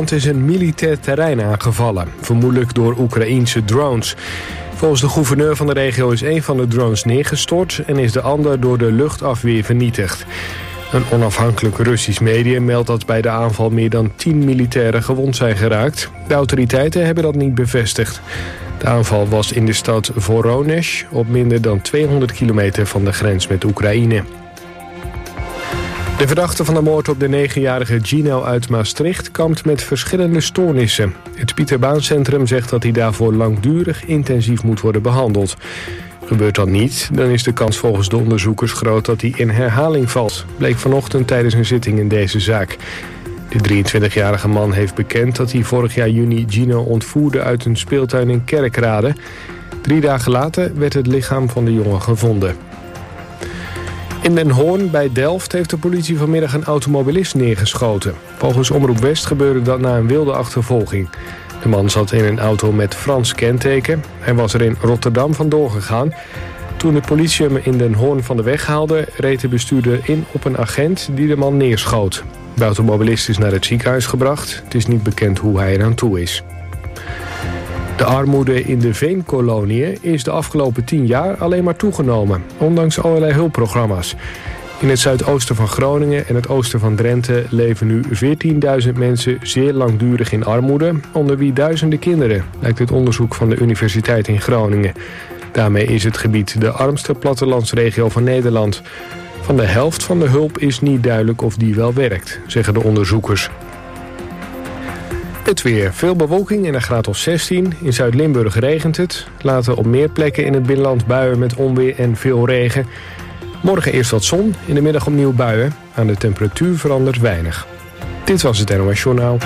Rusland is een militair terrein aangevallen, vermoedelijk door Oekraïense drones. Volgens de gouverneur van de regio is een van de drones neergestort en is de ander door de luchtafweer vernietigd. Een onafhankelijk Russisch medium meldt dat bij de aanval meer dan 10 militairen gewond zijn geraakt. De autoriteiten hebben dat niet bevestigd. De aanval was in de stad Voronezh, op minder dan 200 kilometer van de grens met Oekraïne. De verdachte van de moord op de 9-jarige Gino uit Maastricht kampt met verschillende stoornissen. Het Pieter Baan Centrum zegt dat hij daarvoor langdurig intensief moet worden behandeld. Gebeurt dat niet, dan is de kans volgens de onderzoekers groot dat hij in herhaling valt, bleek vanochtend tijdens een zitting in deze zaak. De 23-jarige man heeft bekend dat hij vorig jaar juni Gino ontvoerde uit een speeltuin in Kerkrade. 3 dagen later werd het lichaam van de jongen gevonden. In Den Hoorn bij Delft heeft de politie vanmiddag een automobilist neergeschoten. Volgens Omroep West gebeurde dat na een wilde achtervolging. De man zat in een auto met Frans kenteken. Hij was er in Rotterdam vandoor gegaan. Toen de politie hem in Den Hoorn van de weg haalde, reed de bestuurder in op een agent die de man neerschoot. De automobilist is naar het ziekenhuis gebracht. Het is niet bekend hoe hij eraan toe is. De armoede in de veenkoloniën is de afgelopen 10 jaar alleen maar toegenomen, ondanks allerlei hulpprogramma's. In het zuidoosten van Groningen en het oosten van Drenthe leven nu 14.000 mensen zeer langdurig in armoede, onder wie duizenden kinderen, lijkt het onderzoek van de Universiteit in Groningen. Daarmee is het gebied de armste plattelandsregio van Nederland. Van de helft van de hulp is niet duidelijk of die wel werkt, zeggen de onderzoekers. Het weer. Veel bewolking en een graad of 16. In Zuid-Limburg regent het. Later op meer plekken in het binnenland buien met onweer en veel regen. Morgen eerst wat zon, in de middag opnieuw buien. Aan de temperatuur verandert weinig. Dit was het NOS Journaal.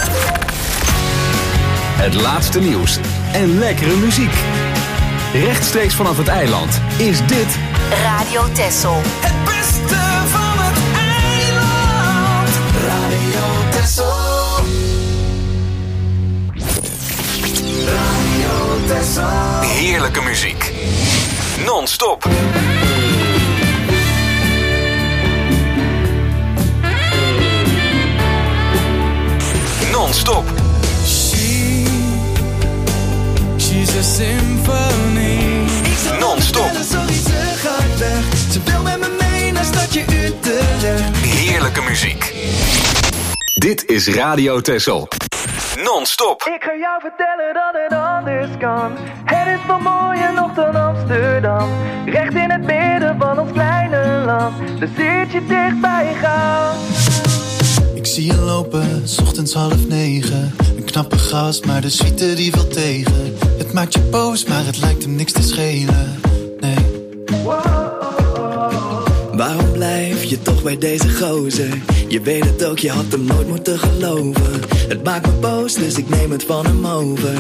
Het laatste nieuws en lekkere muziek. Rechtstreeks vanaf het eiland is dit Radio Texel. Het beste van het eiland. Radio Texel. Radio Texel. heerlijke muziek. Non-stop. Non-stop. She's a symphony. Non-stop. Sorry, ze gaat weg. Ze wil met me mee naar stadje Utrecht. Heerlijke muziek. Dit is Radio Texel. Non-stop. Ik ga jou vertellen dat het anders kan. Het is veel mooier nog dan Amsterdam. Recht in het midden van ons kleine land. Dan zit je dicht bij je gaan. Ik zie je lopen, 's ochtends 8:30. Een knappe gast, maar de suite die wil tegen. Het maakt je boos, maar het lijkt hem niks te schelen. Nee. Waarom blijf je toch bij deze gozer? Je weet het ook, je had hem nooit moeten geloven. Het maakt me boos, dus ik neem het van hem over.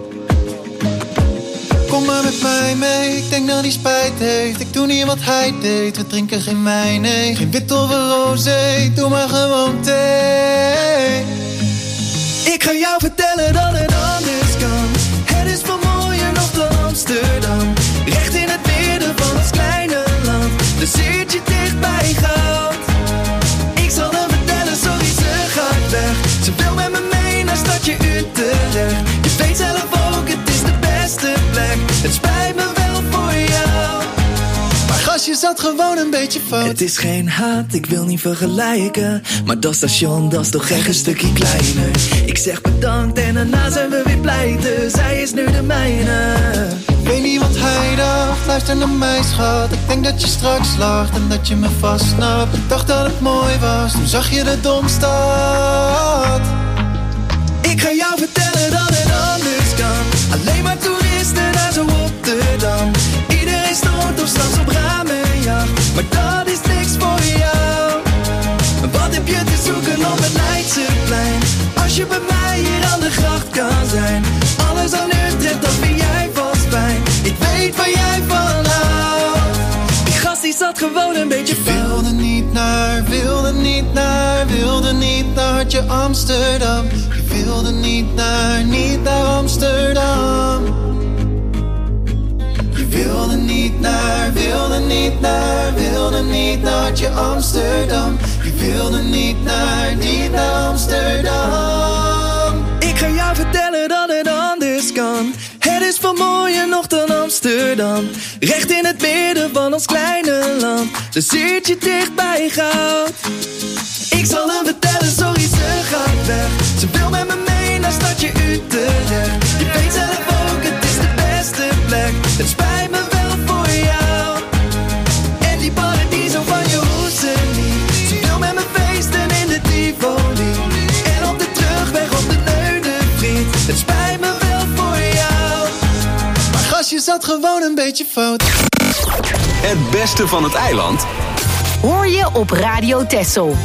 Kom maar met mij mee, ik denk dat hij spijt heeft. Ik doe niet wat hij deed, we drinken geen wijn, nee. Geen wit of een rosé, doe maar gewoon thee. Ik ga jou vertellen dat het anders kan. Het is veel mooier nog dan Amsterdam. Recht in het midden van ons kleine land. Dan zit je dicht bij goud. Ik zal hem vertellen, sorry, ze gaat weg. Ze wil met me mee naar stadje Utrecht. Je weet zelf ook, het is de beste plek. Het spijt me wel voor jou. Maar gast, je zat gewoon een beetje fout. Het is geen haat, ik wil niet vergelijken. Maar dat station, dat is toch echt een stukje kleiner. Ik zeg bedankt en daarna zijn we weer pleiten. Zij is nu de mijne. Ik weet niet wat hij dacht, luister naar mij schat. Ik denk dat je straks lacht en dat je me vastsnapt. Ik dacht dat het mooi was, toen zag je de domstad. Ik ga jou vertellen dat het anders kan. Alleen maar toeristen naar zo Rotterdam. Iedereen stort of straks op ramenjacht. Maar dat is niks voor jou. Wat heb je te zoeken op het Leidseplein? Als je bij mij hier aan de gracht kan zijn. Alles aan Utrecht, dat vind jij vast fijn. Ik weet waar jij van houdt. Die gast die zat gewoon een beetje fout. Wilde niet naar, wilde niet naar, wilde niet naar hartje Amsterdam. Je wilde niet naar Amsterdam. Je wilde niet naar, wilde niet naar, wilde niet naar hartje Amsterdam. Je wilde niet naar Amsterdam. is veel mooier nog dan Amsterdam. Recht in het midden van ons kleine land. De zit dichtbij gaat. Ik zal hem vertellen, sorry ze gaat weg. Ze wil met me mee naar stadje Utrecht. Je weet zelf ook, het is de beste plek. Het spijt me wel voor jou. En die paradiso van je hoezen niet. Ze wil met me feesten in de Tivoli. En op de terugweg op de Neudenvriet. Het spijt me wel voor jou. Maar gastje zat gewoon een beetje fout. Het beste van het eiland hoor je op Radio Texel.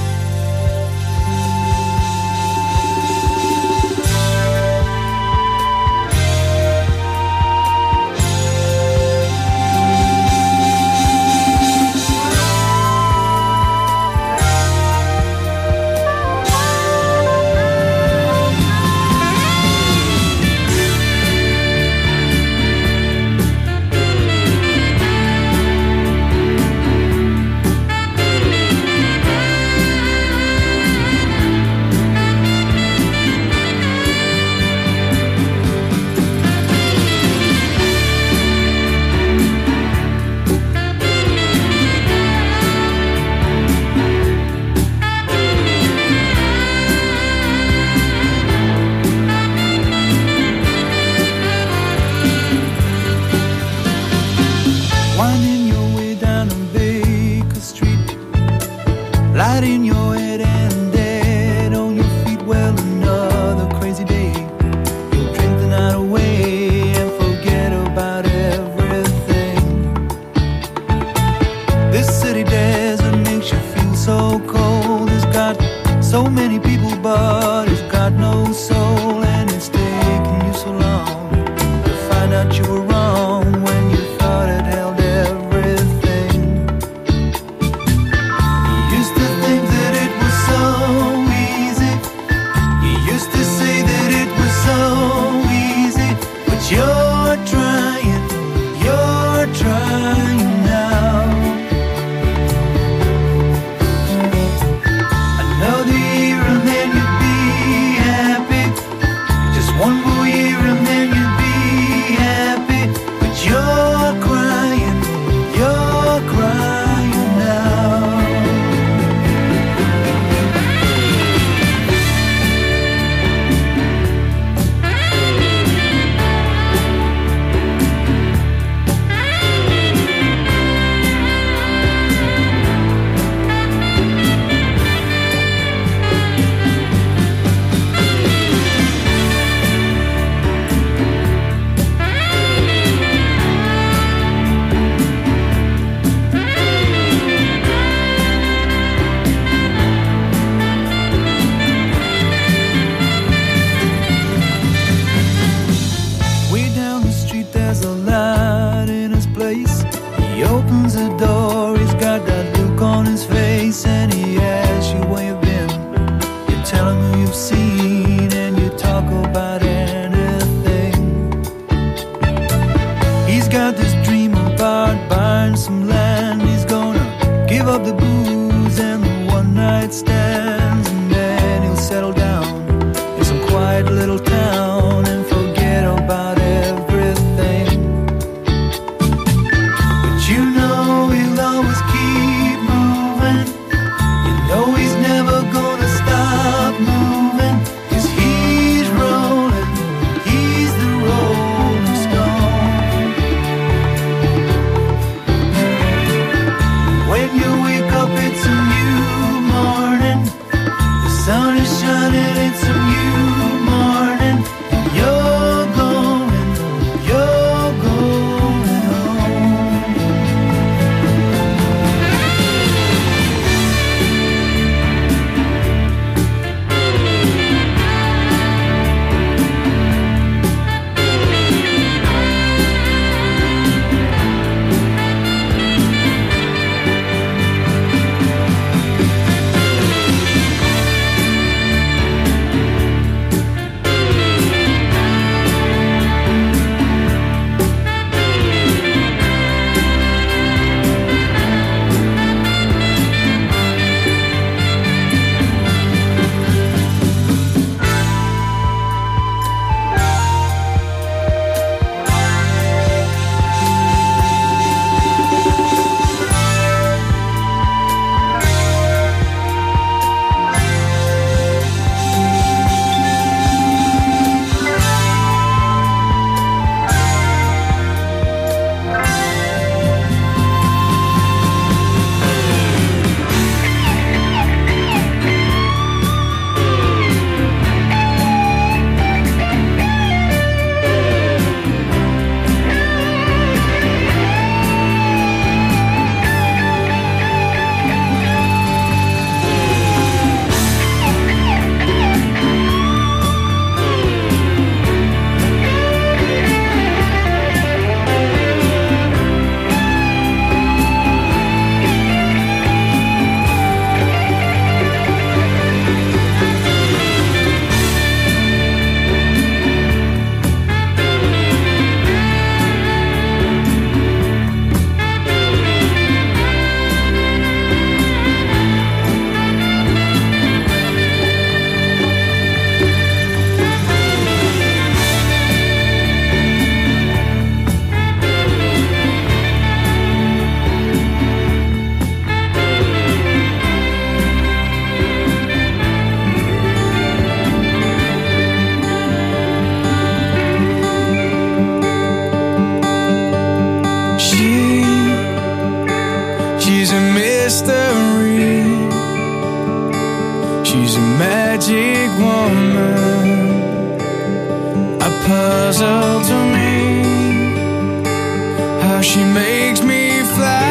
puzzle to me, how she makes me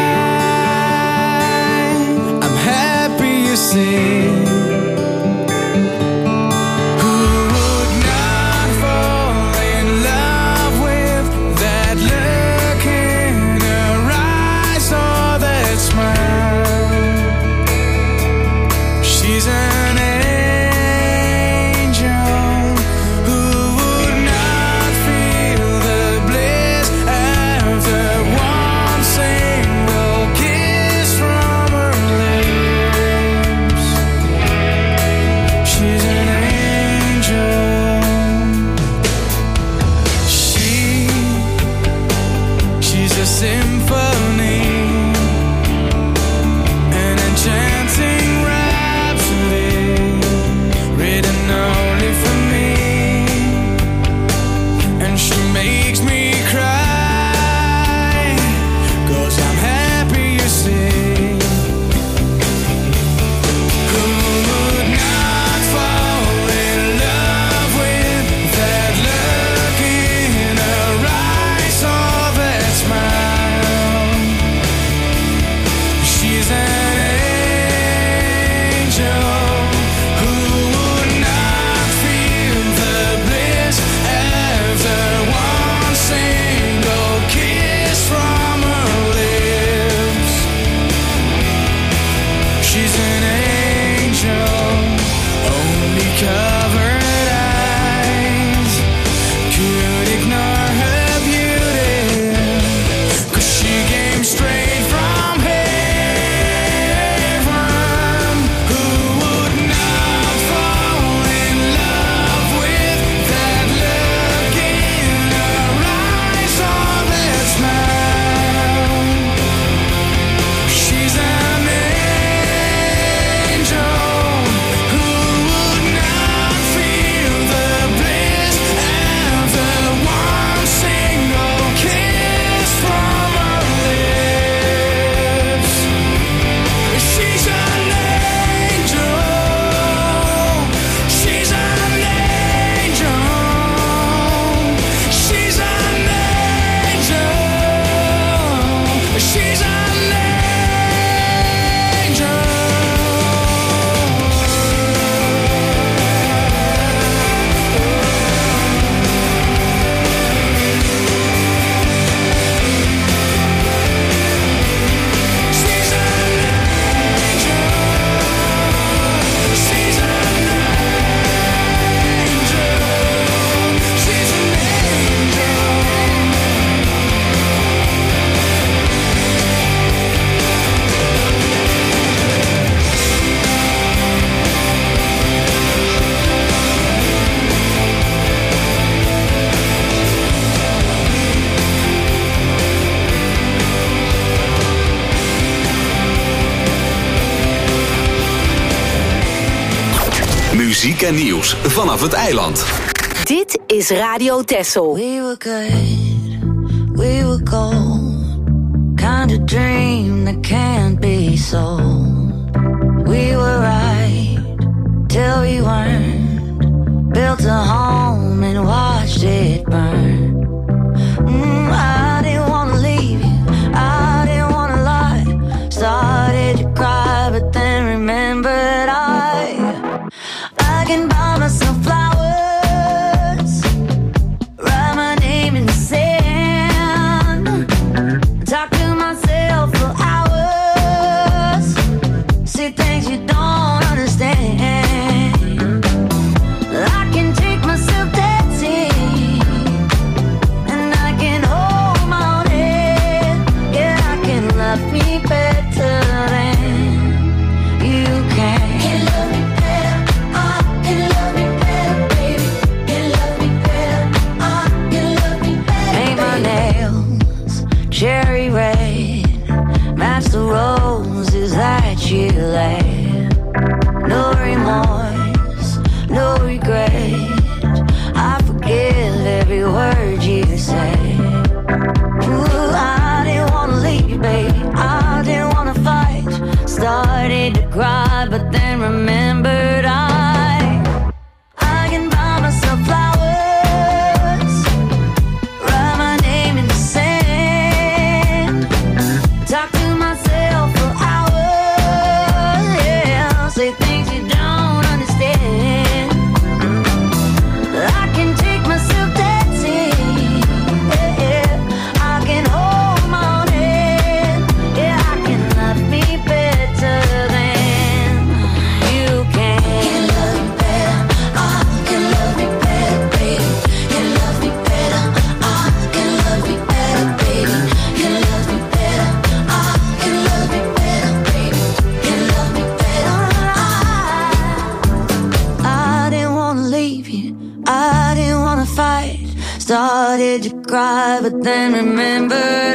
fly. I'm happy you see. Muziek en nieuws vanaf het eiland. Dit is Radio Texel. We were good, we were gold. Kind of dream that can't be sold. We were right till we weren't. Built a home and watched it burn. I didn't want to leave you, I didn't want to lie. Started to cry but then remembered I can buy myself flowers, write my name in the sand, talk to myself for hours, see things you don't understand. I can take myself dancing I didn't wanna fight. Started to cry, but then remembered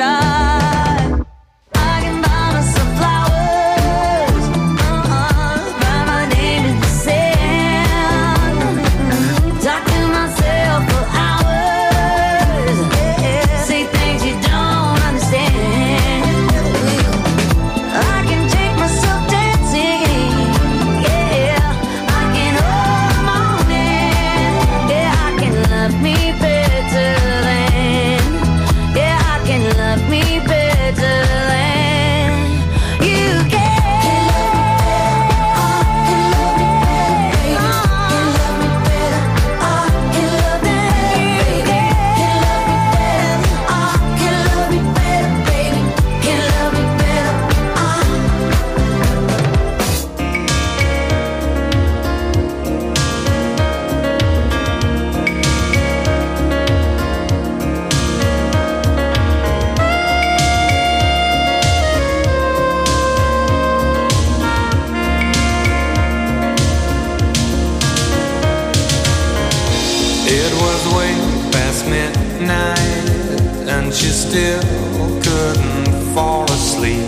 I can buy myself flowers, write my name in the sand, talk to myself for hours, say things you don't understand. I can take myself dancing, yeah, I can hold the morning, yeah, I can love me better than, yeah, I can love me better than you can. It was way past midnight and she still couldn't fall asleep.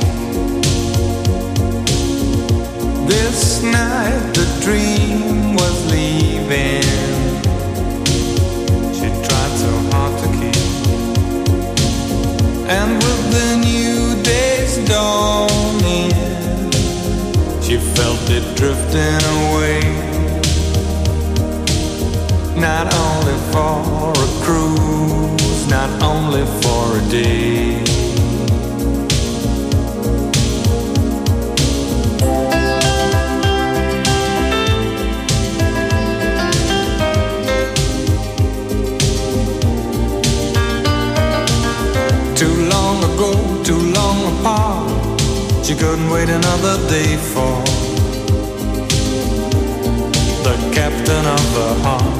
This night the dream was leaving. She tried so hard to keep. And with the new day's dawning, she felt it drifting away. Not only for a cruise, not only for a day. Too long ago, too long apart, she couldn't wait another day for the captain of the heart.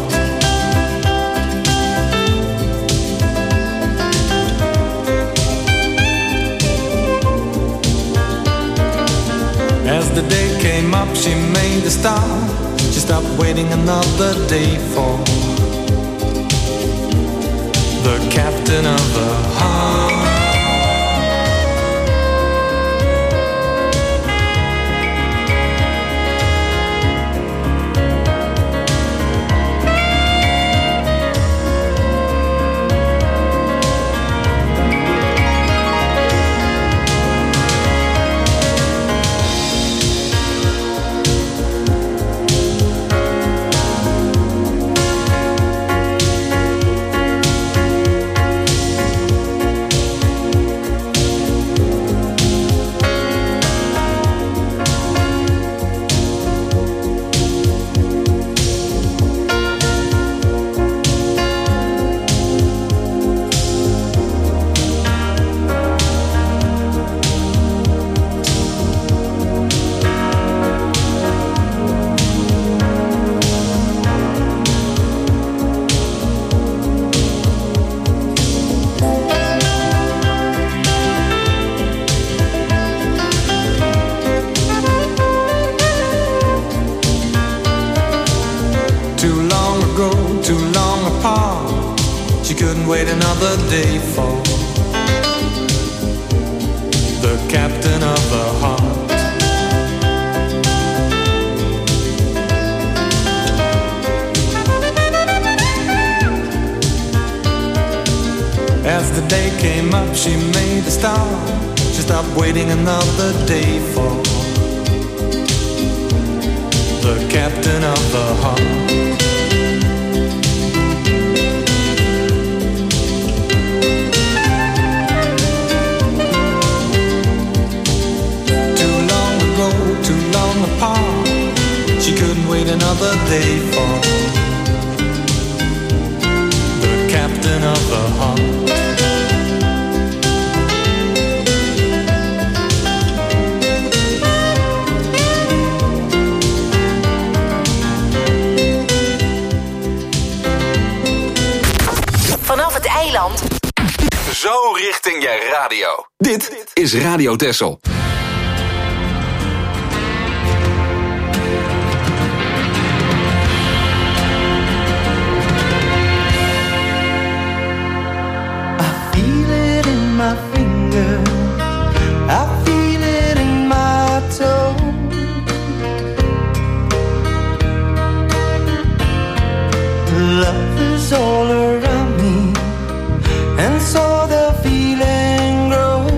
As the day came up, she made a start. She stopped waiting another day for the captain of the heart. Wait another day for the captain of the heart. As the day came up, she made a start. She stopped waiting another day for the captain of the heart. Apart. She couldn't wait another day for the captain of the heart. Vanaf het eiland. Zo richting je radio. Dit is Radio Texel. is all around me, and so the feeling grows.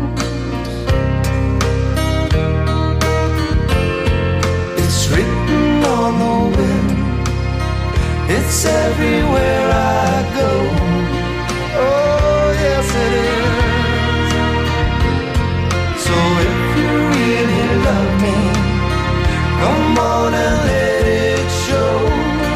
It's written on the wind, it's everywhere I go. Oh yes it is. So if you really love me, come on and let it show.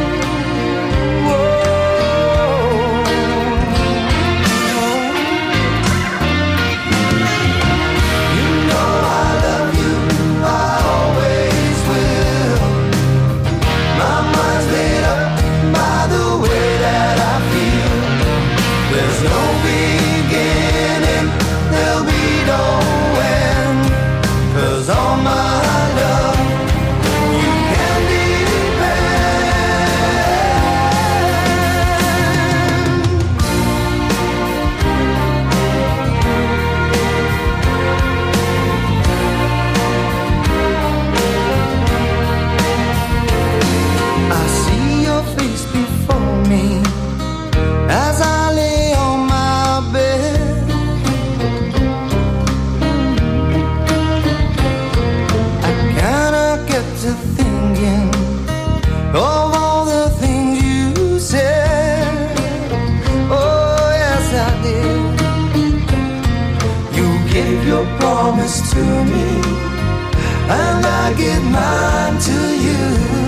Promise to me, and I give mine to you.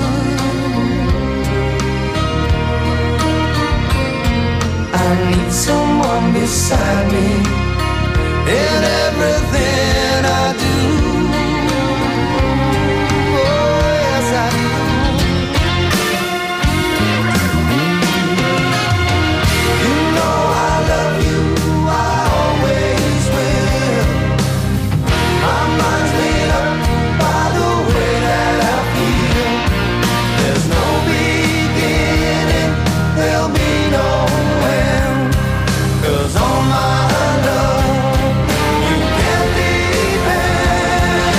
I need someone beside me in everything I do. Oh yes I do. You know I love you, I always will. My mind's made up by the way that I feel. There's no beginning, there'll be no end. 'Cause all my love, you can depend.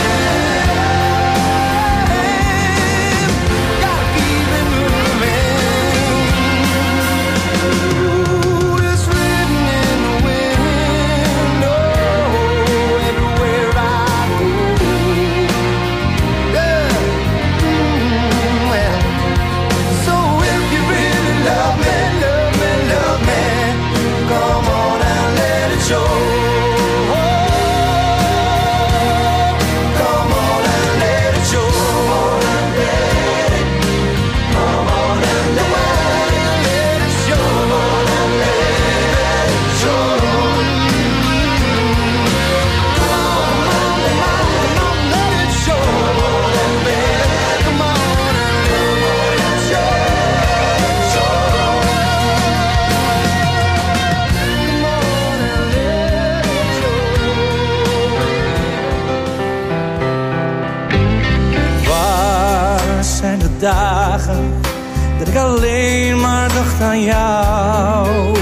Gotta keep it moving. Ooh, it's written in the wind. Oh, everywhere I go. Yeah. Well, so if you really love me, love me, love me, come on and let it show. Come on and let it show. Come on and let it show. Come on and let it show. Come on and let it show. Come on and let it show. Waar zijn de dagen dat ik alleen maar dacht aan jou?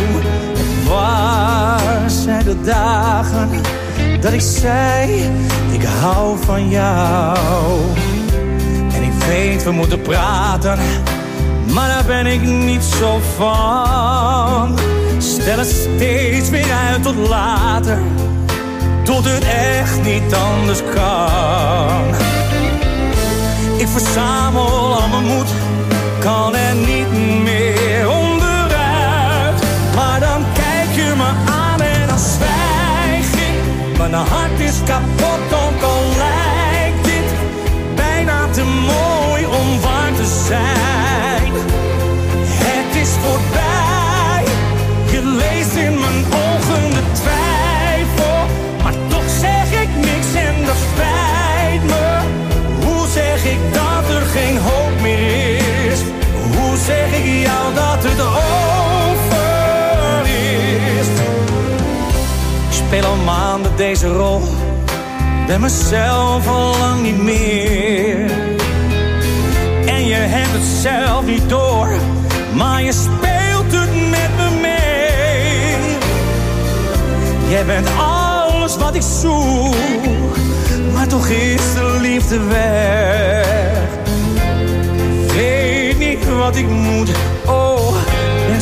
Waar zijn de dagen dat ik zei, ik hou van jou? En ik weet, we moeten praten, maar daar ben ik niet zo van. Stel het steeds weer uit tot later, tot het echt niet anders kan. Ik verzamel al mijn moed, kan er niet meer onderuit. Maar dan kijk je me aan en dan zwijg ik. Mijn hart is kapot, ook al lijkt dit bijna te mooi om waar te zijn. Het is voorbij, je leest in mijn ogen de twijfel. Maar toch zeg ik niks en dat spijt me. Hoe zeg ik dat er geen hoop meer is? Hoe zeg ik jou dat het over is? Ik speel al maanden deze rol, ben mezelf al lang niet meer. En je hebt het zelf niet door, maar je speelt het met me mee. Jij bent alles wat ik zoek, maar toch is de liefde weg. Weet niet wat ik moet, oh,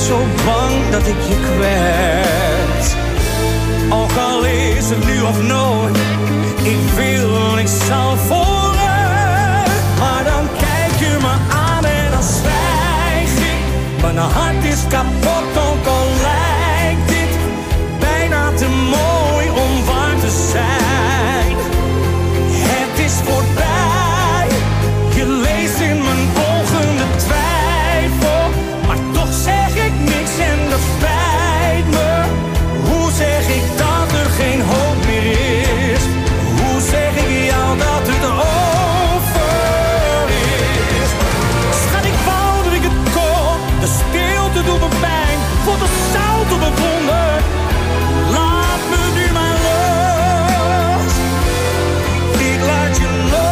zo bang dat ik je kwets. Ook al is het nu of nooit, ik wil, ik zal vooruit. Maar dan kijk je me aan en dan zwijg ik. Mijn hart is kapot, ook al lijkt dit bijna te mooi om waar te zijn. Het is voorbij, je leest in mijn ogen de twijfel. Maar toch zeg ik niks en dat spijt me. Hoe zeg ik dat er geen hoop meer is? Hoe zeg ik jou dat het over is? Schat, ik wou dat ik het kon. De stilte doet me pijn, voelt het zout op mijn wonden. Laat me nu maar los. Ik laat je los.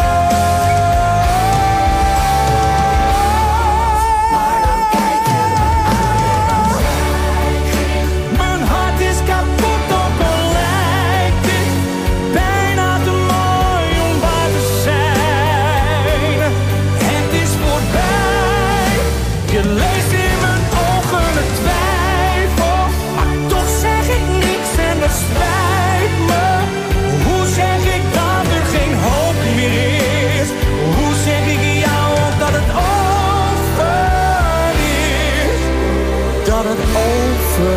Mijn hart is kapot, ook al lijkt dit bijna te mooi om waar te zijn. Het is voorbij, je leest in mijn ogen de twijfel. Maar toch zeg ik niks en dat spijt me. Hoe zeg ik dat er geen hoop meer is? Hoe zeg ik jou ook dat het over is? Dat het over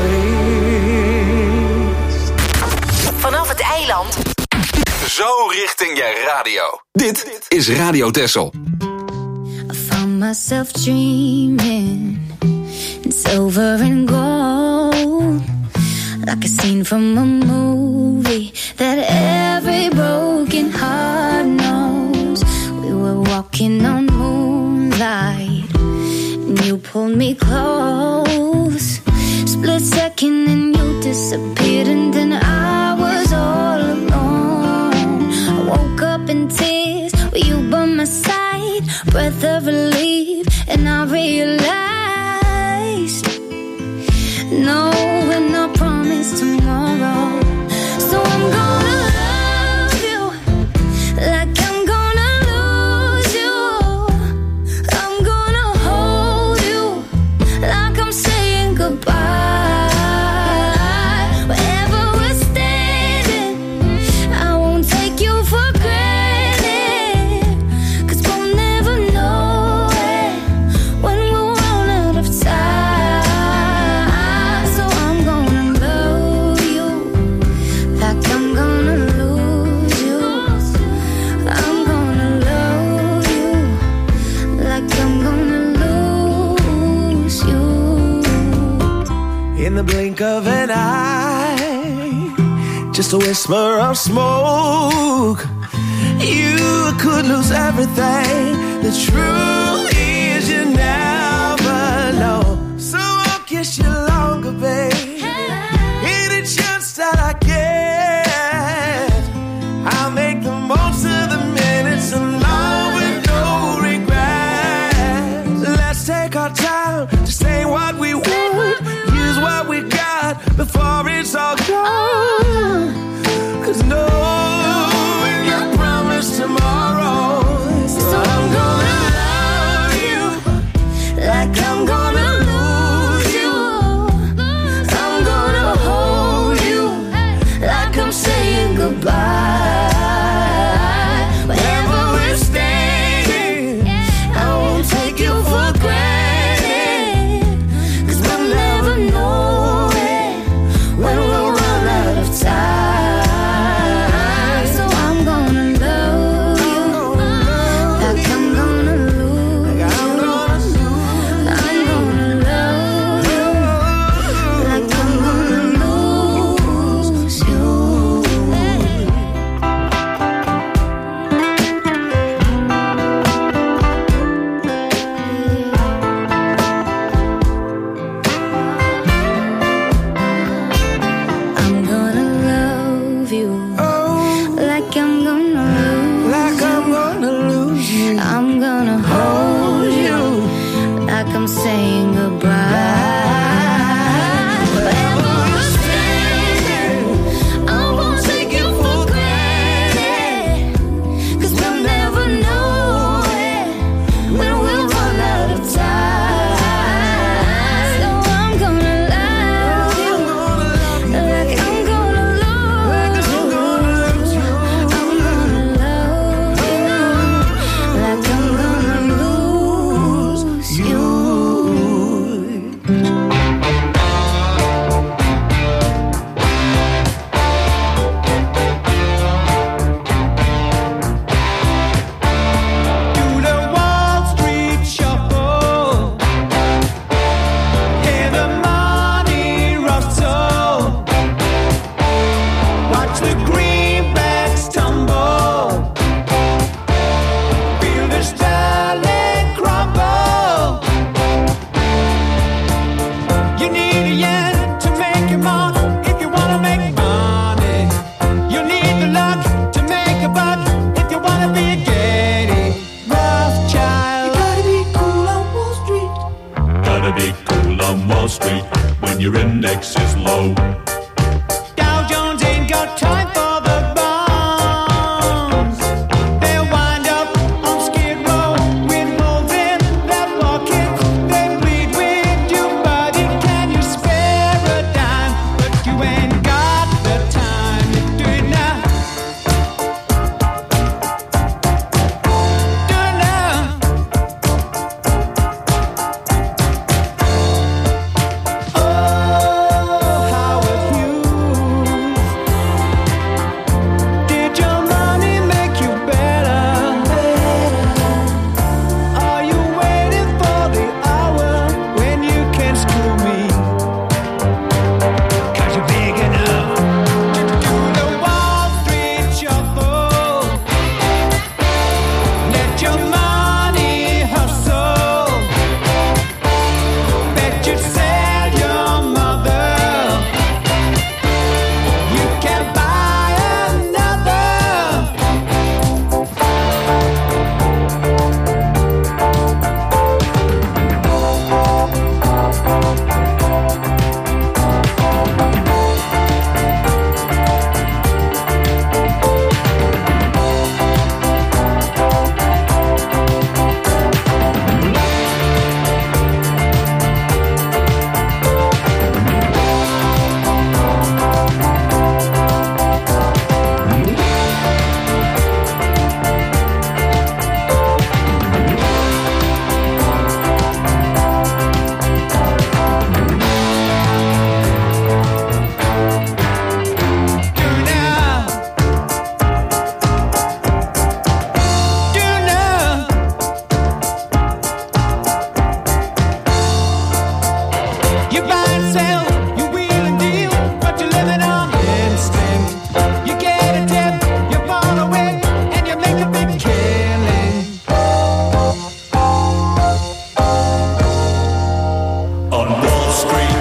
is. Vanaf het eiland. Zo richting je radio. Dit is Radio Texel. I found myself dreaming in silver and gold, like a scene from a movie that every broken heart knows. We were walking on moonlight and you pulled me close. Split second and you disappeared and then I was all alone. I woke up in tears with you by my side, breath of relief, and I realized no, we're not promised tomorrow. So I'm gonna love you like I'm gonna lose you. I'm gonna hold you like I'm saying goodbye. Wherever we're standing, I won't take you for granted, 'cause we'll never know it when we're run out of time. So I'm gonna love you like I'm gonna lose you. I'm gonna love you like I'm gonna lose you. In the blink of an eye, just a whisper of smoke, you could lose everything. The truth is you never know. So I'll kiss you longer, babe. Any chance that I get, I'll make the most of the minutes alone with no regrets. Let's take our time to say what we want, use what we got before it's all gone. 'Cause no, we're not promised tomorrow. So I'm gonna love you like I'm gonna lose you. I'm gonna hold you like I'm saying goodbye. Wherever we're standing, I won't take you for granted, 'cause we'll never know it Wall Street when your index is low. Dow Jones ain't got time for the bonds. They'll wind up on Skid Row with holes in their pockets. They bleed with you, buddy. Can you spare a dime? But you ain't got the time to do it now. Do it now. Oh, Howard Hughes. Did your money make you better? Are you waiting for the hour when you can screw me? 'Cause you're big enough to do the Wall Street shuffle. Let your money hustle. Bet you'd sell your mother. You can buy another. Do now. Do now. You buy and sell, you wheel and deal, but you're living on instinct. You get a tip, you fall away, and you make a big killing. On Wall Street,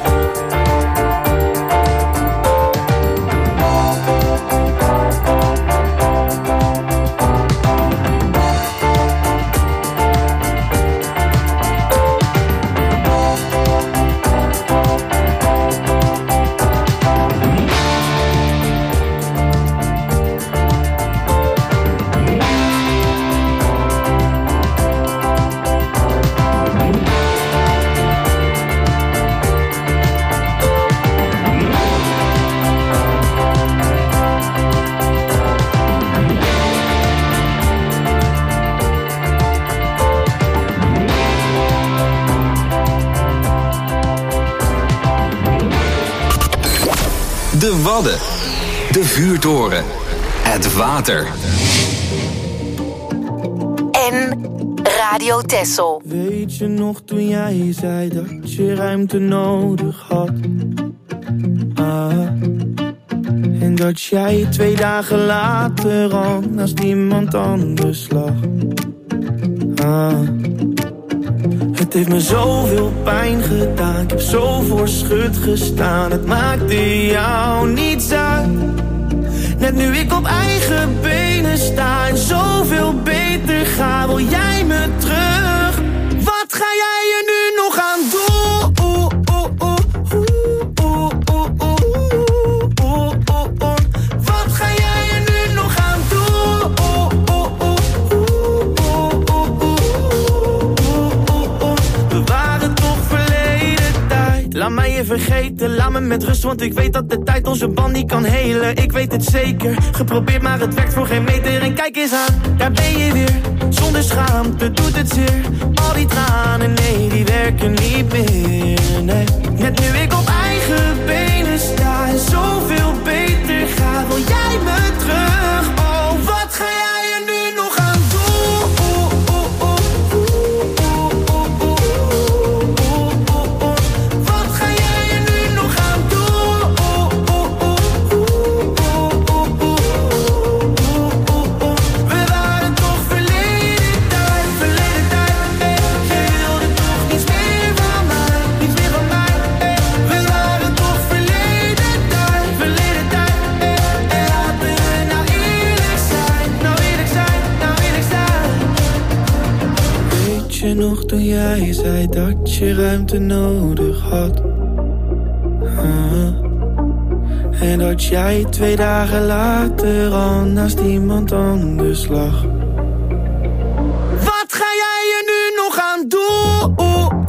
De Wadden. De vuurtoren. Het water. En Radio Texel. Weet je nog toen jij zei dat je ruimte nodig had? En dat jij 2 dagen later al naast iemand anders lag. Het heeft me zoveel pijn gedaan, ik heb zo voor schut gestaan. Het maakte jou niets uit. Net nu ik op eigen benen sta en zoveel beter ga, wil jij me terug? Wat ga jij er nu nog aan doen? Wat ga jij er nu nog aan doen? We waren toch verleden tijd. Laat mij je vergeten, laat me met rust, want ik weet dat de tijd onze band niet kan helen. Ik weet het zeker, geprobeerd maar het werkt voor geen meter. En kijk eens aan, daar ben je weer. Zonder schaamte doet het zeer. Al die tranen, nee, die werken niet meer, nee. Net nu ik op eigen benen sta en zoveel beter ga, wil jij me terug? Oh, wat ga jij er nu nog aan doen? Wat ga jij er nu nog aan doen? We waren toch verleden tijd. Je wilde toch niets meer van mij, niets meer van mij. toen jij zei dat je ruimte nodig had. En dat jij 2 dagen later al naast iemand anders lag. Wat ga jij er nu nog aan doen?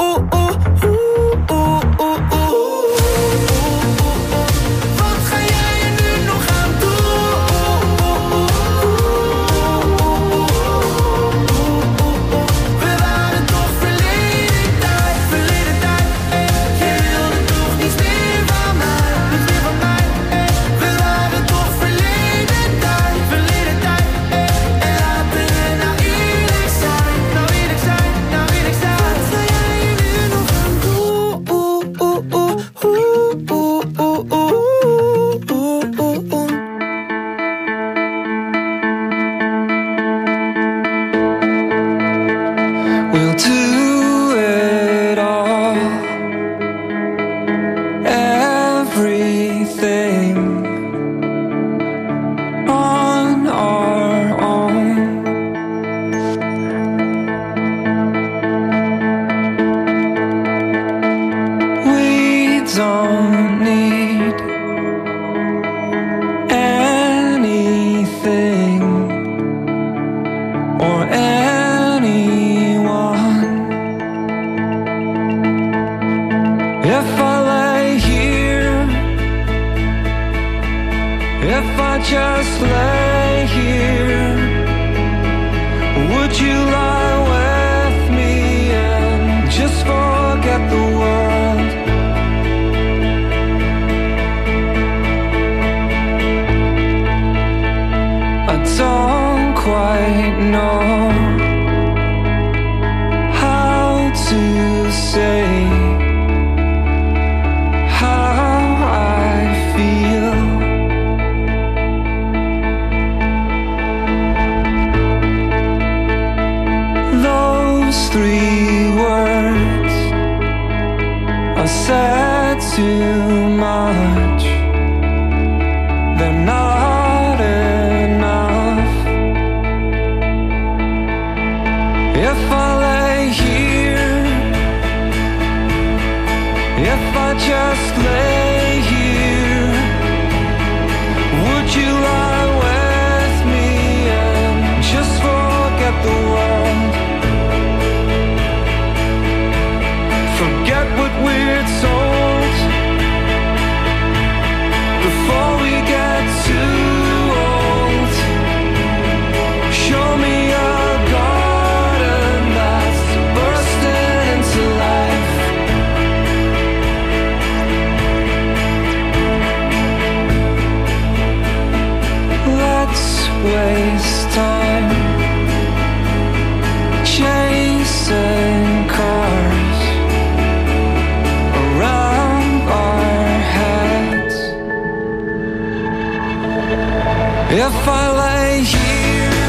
If I lay here,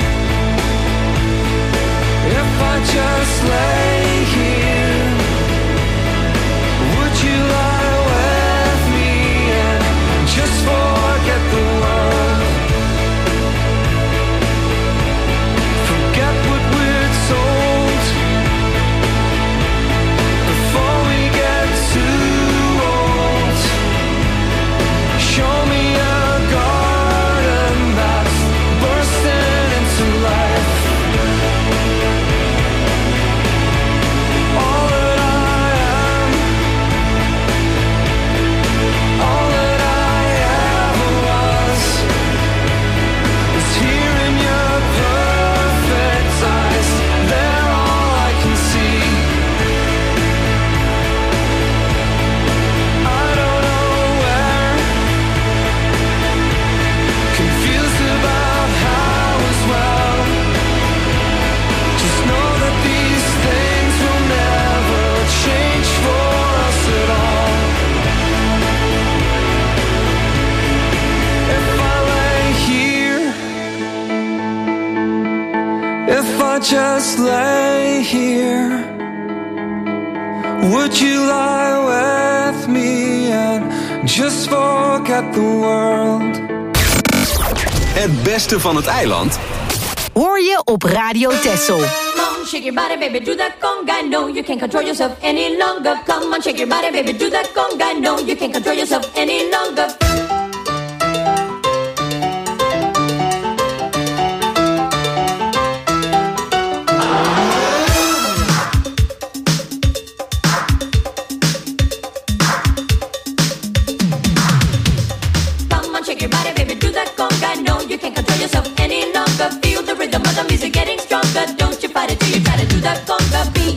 if I just lay here, would you lie with me and just forget the world? Forget what we're told before we get too old. Show me a garden that's bursting into life. All that I am, all that I ever was, is here in your perfect eyes. They're all I can see. I don't know where, confused about how as well. Just know that these things will never change for us at all. If I lay here, if I just lay here, would you lie with me and just forget the world? Het beste van het eiland hoor je op Radio Texel. Come on, shake your body, baby, do that conga. No, you can't control yourself any longer. Come on, shake your body, baby, do that conga. No, you can't control yourself any longer. Come on, shake your body, baby, do that conga. No, you can't control yourself any longer. Feel the rhythm of the music getting stronger. Don't you fight it till you try to do that conga beat.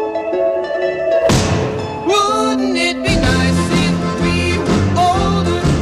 Wouldn't it be nice if we were older?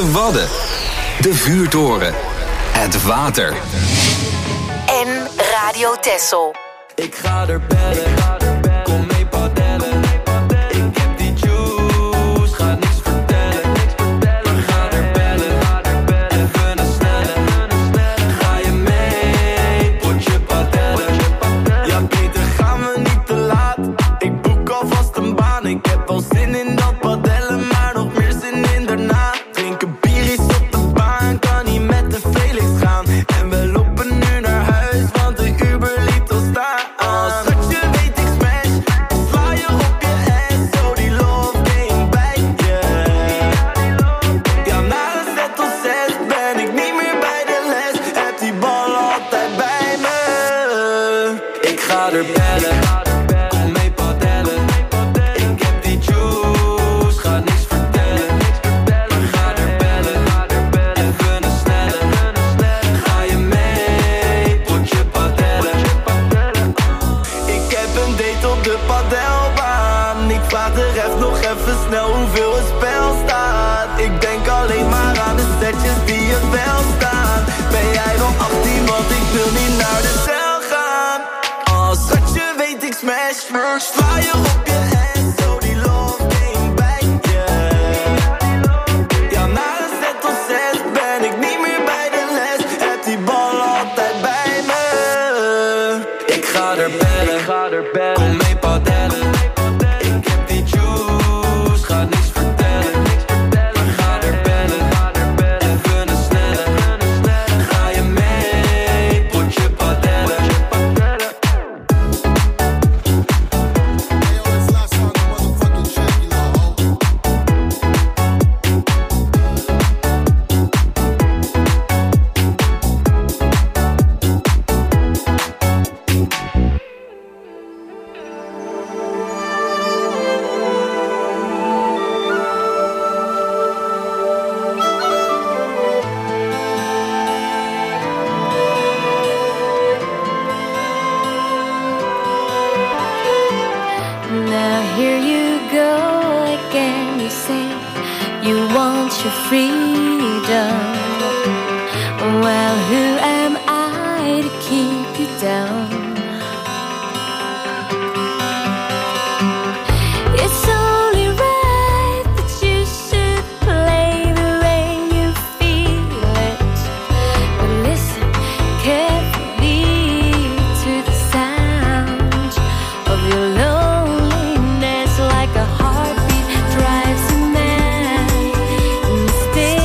De Wadden. De Vuurtoren. Het water. En Radio Texel. Ik ga er bellen, kom mee padellen. Ik heb die juice, ga niks vertellen. Ga er bellen, even een snelle. Ga je mee, potje padellen. Ja beter gaan we niet te laat. Ik boek alvast een baan. Ik heb al zin in dat padellen, maar nog meer zin in daarna. Drinken bier is op de baan, kan niet met de Felix gaan. En we lopen nu naar huis, want de Uber liet ons staan. Schatje weet ik smash, sla je op je ass. Zo die love game bij je. Ja na een set of 6 ben ik niet meer bij de les. Heb die bal altijd bij me. Ik ga er bellen, kom mee padellen. Ik heb die juice, ga niks vertellen. Ga er bellen, even een snelle. Ga je mee, potje padellen. Ik heb een date op de padelbaan. Ik vraag de ref nog even snel hoeveel het spel staat. Ik denk alleen maar aan de setjes die er wel staan. Ben jij nog 18, want ik wil niet naar de cel gaan. Als schatje weet ik smash, sla je op je ass. Zo die love game bij je. Ja na een set of 6 ben ik niet meer bij de les. Heb die bal altijd bij me. Ik ga er bellen, kom mee padellen. Ik heb die juice, ga niks vertellen. Ga er bellen, even een snelle. Ga je mee, potje padellen. Now here you go again. You say you want your freedom. Well, who am I to keep you down? It's only right that you should play the way you feel it. But listen carefully to the sound of your loneliness, like a heartbeat drives a man insane.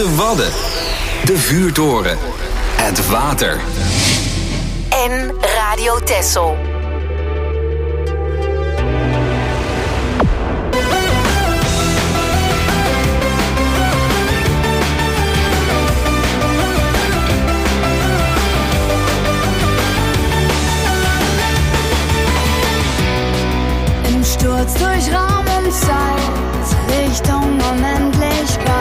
De Wadden. De Vuurtoren. Het water. En Radio Texel. Im Sturz durch Raum und Zeit, Richtung Unendlichkeit.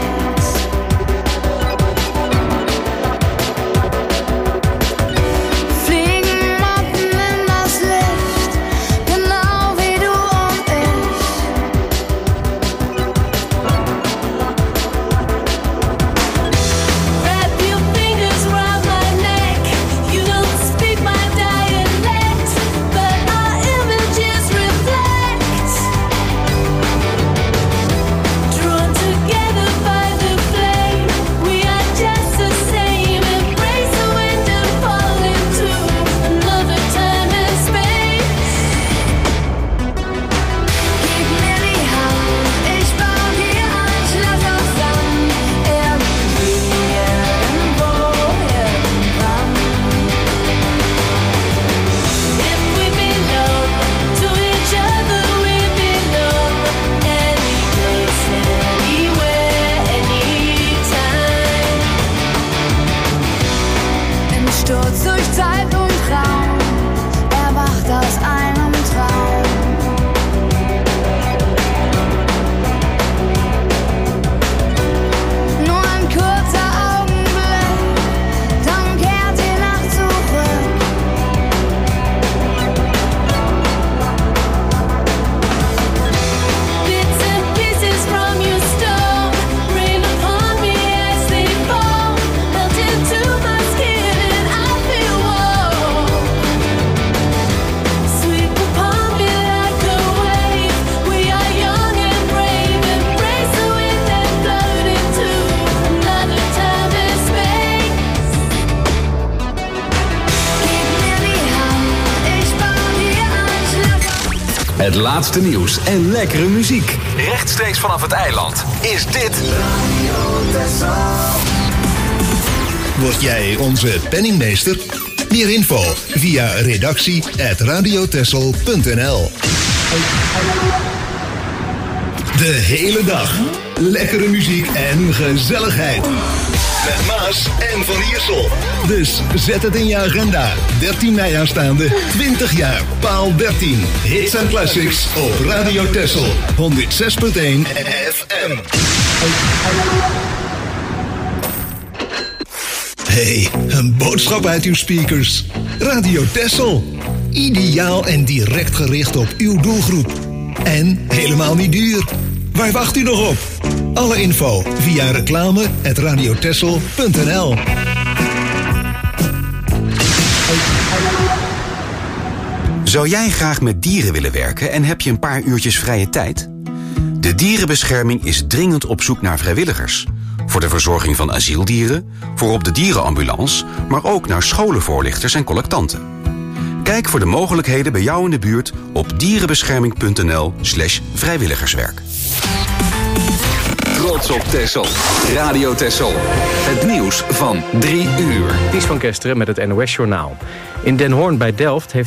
Fliegen Motten in das Licht, genau wie du und ich. Wrap your fingers round my neck. You don't speak my dialect, but our images reflect. Drawn together by the flame, we are just the same. Embrace the wind and fall into another time and space. Gib mir die Hand, ich bau dir ein Schloss aus Sand. Irgendwie, irgendwo, irgendwann. If we belong to each other, we belong any place, anywhere, anytime. Im Sturz durch Zeit und Raum, erwacht aus einem Traum. Nur ein kurzer Augenblick, dann kehrt die Nacht zurück. Bits and pieces from your stone rain upon me as they fall, melt into my skin and I feel warm. Sweep upon me like a wave. We are young and brave. Embrace the wind and float into another time and space. Gib mir die Hand, ich bau dir ein Schloss. Het laatste nieuws en lekkere muziek. Rechtstreeks vanaf het eiland is dit... Word jij onze penningmeester? Meer info via redactie@radiotexel.nl. De hele dag. Lekkere muziek en gezelligheid. Met Maas en Van Iersel. Dus zet het in je agenda. 13 mei aanstaande, 20 jaar, paal 13. Hits en classics op Radio Texel. 106.1 FM. Hey, een boodschap uit uw speakers. Radio Texel. Ideaal en direct gericht op uw doelgroep. En helemaal niet duur. Waar wacht u nog op? Alle info via reclame@radiotexel.nl. Zou jij graag met dieren willen werken en heb je een paar uurtjes vrije tijd? De Dierenbescherming is dringend op zoek naar vrijwilligers. Voor de verzorging van asieldieren, voor op de dierenambulance, maar ook naar scholenvoorlichters en collectanten. Kijk voor de mogelijkheden bij jou in de buurt op dierenbescherming.nl/vrijwilligerswerk. Trots op Texel. Radio Texel. Het nieuws van 3 uur. Ties van Kesteren met het NOS-journaal. In Den Hoorn bij Delft heeft